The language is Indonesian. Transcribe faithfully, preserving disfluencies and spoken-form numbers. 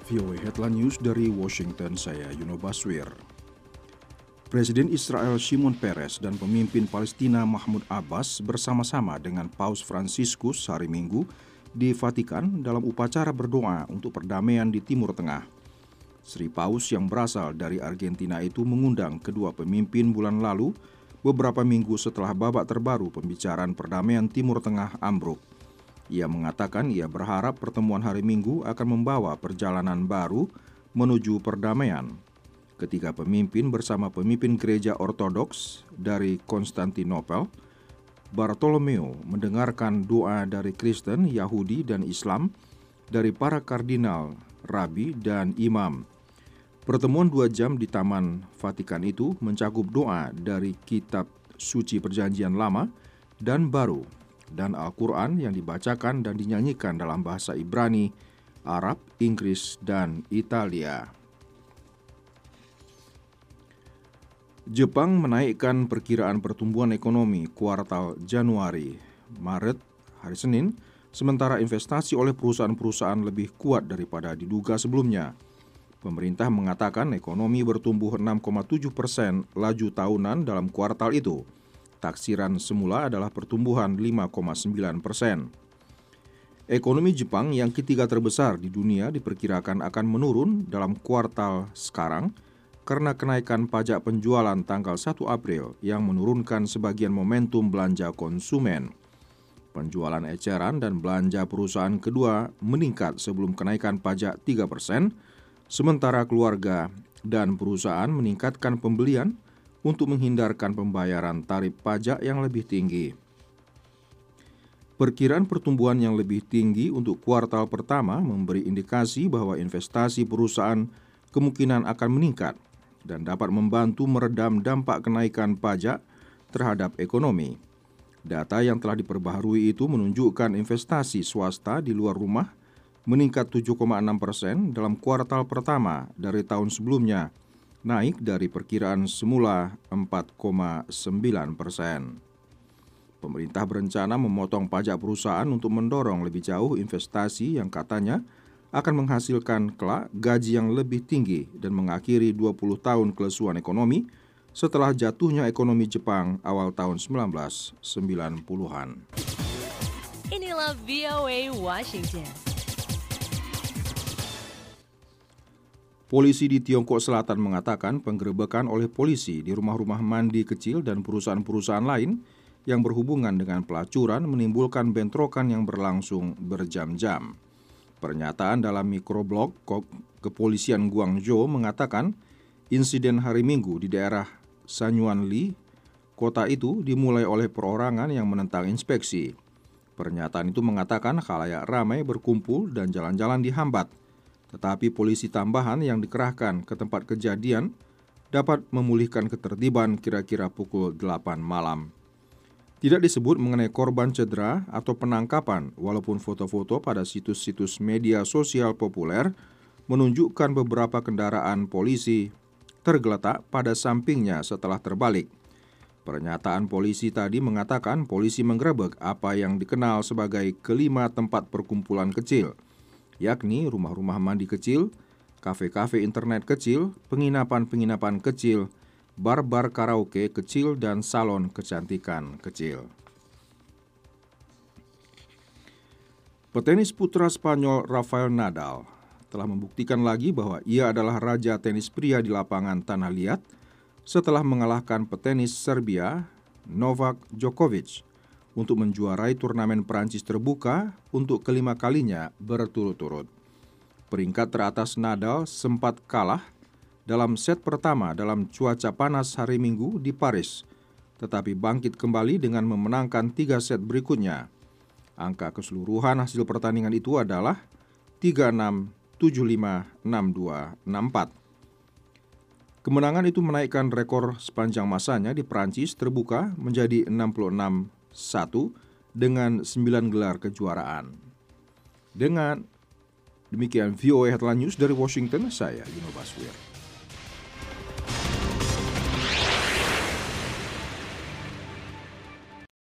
V O A Headline News dari Washington, saya Yuno Baswir. Presiden Israel Shimon Peres dan pemimpin Palestina Mahmud Abbas bersama-sama dengan Paus Fransiskus hari Minggu di Vatikan dalam upacara berdoa untuk perdamaian di Timur Tengah. Sri Paus yang berasal dari Argentina itu mengundang kedua pemimpin bulan lalu beberapa minggu setelah babak terbaru pembicaraan perdamaian Timur Tengah ambruk. Ia mengatakan ia berharap pertemuan hari Minggu akan membawa perjalanan baru menuju perdamaian. Ketiga pemimpin bersama pemimpin gereja Ortodoks dari Konstantinopel, Bartolomeo mendengarkan doa dari Kristen, Yahudi, dan Islam, dari para kardinal, rabi, dan imam. Pertemuan dua jam di Taman Vatikan itu mencakup doa dari kitab suci Perjanjian Lama dan Baru, dan Al-Quran yang dibacakan dan dinyanyikan dalam bahasa Ibrani, Arab, Inggris, dan Italia. Jepang menaikkan perkiraan pertumbuhan ekonomi kuartal Januari Maret hari Senin, sementara investasi oleh perusahaan-perusahaan lebih kuat daripada diduga sebelumnya. Pemerintah mengatakan ekonomi bertumbuh enam koma tujuh persen laju tahunan dalam kuartal itu. Taksiran semula adalah pertumbuhan lima koma sembilan persen. Ekonomi Jepang yang ketiga terbesar di dunia diperkirakan akan menurun dalam kuartal sekarang karena kenaikan pajak penjualan tanggal satu April yang menurunkan sebagian momentum belanja konsumen. Penjualan eceran dan belanja perusahaan kedua meningkat sebelum kenaikan pajak tiga persen, sementara keluarga dan perusahaan meningkatkan pembelian untuk menghindarkan pembayaran tarif pajak yang lebih tinggi. Perkiraan pertumbuhan yang lebih tinggi untuk kuartal pertama memberi indikasi bahwa investasi perusahaan kemungkinan akan meningkat dan dapat membantu meredam dampak kenaikan pajak terhadap ekonomi. Data yang telah diperbaharui itu menunjukkan investasi swasta di luar rumah meningkat tujuh koma enam persen dalam kuartal pertama dari tahun sebelumnya, naik dari perkiraan semula empat koma sembilan persen. Pemerintah berencana memotong pajak perusahaan untuk mendorong lebih jauh investasi yang katanya akan menghasilkan kelak gaji yang lebih tinggi dan mengakhiri dua puluh tahun kelesuan ekonomi setelah jatuhnya ekonomi Jepang awal tahun sembilan belas sembilan puluhan. Inilah V O A Washington. Polisi di Tiongkok Selatan mengatakan penggerebekan oleh polisi di rumah-rumah mandi kecil dan perusahaan-perusahaan lain yang berhubungan dengan pelacuran menimbulkan bentrokan yang berlangsung berjam-jam. Pernyataan dalam mikroblog Kepolisian Guangzhou mengatakan insiden hari Minggu di daerah Sanyuanli, kota itu dimulai oleh perorangan yang menentang inspeksi. Pernyataan itu mengatakan khalayak ramai berkumpul dan jalan-jalan dihambat. Tetapi polisi tambahan yang dikerahkan ke tempat kejadian dapat memulihkan ketertiban kira-kira pukul delapan malam. Tidak disebut mengenai korban cedera atau penangkapan, walaupun foto-foto pada situs-situs media sosial populer menunjukkan beberapa kendaraan polisi tergeletak pada sampingnya setelah terbalik. Pernyataan polisi tadi mengatakan polisi menggerebek apa yang dikenal sebagai kelima tempat perkumpulan kecil, yakni rumah-rumah mandi kecil, kafe-kafe internet kecil, penginapan-penginapan kecil, bar-bar karaoke kecil, dan salon kecantikan kecil. Petenis putra Spanyol Rafael Nadal telah membuktikan lagi bahwa ia adalah raja tenis pria di lapangan tanah liat setelah mengalahkan petenis Serbia Novak Djokovic untuk menjuarai turnamen Perancis terbuka untuk kelima kalinya berturut-turut. Peringkat teratas Nadal sempat kalah dalam set pertama dalam cuaca panas hari Minggu di Paris, tetapi bangkit kembali dengan memenangkan tiga set berikutnya. Angka keseluruhan hasil pertandingan itu adalah tiga enam, tujuh lima, enam dua, enam empat. Kemenangan itu menaikkan rekor sepanjang masanya di Perancis terbuka menjadi enam puluh enam satu dengan sembilan gelar kejuaraan. Dengan demikian V O A Headline News dari Washington, saya Yuno Baswir.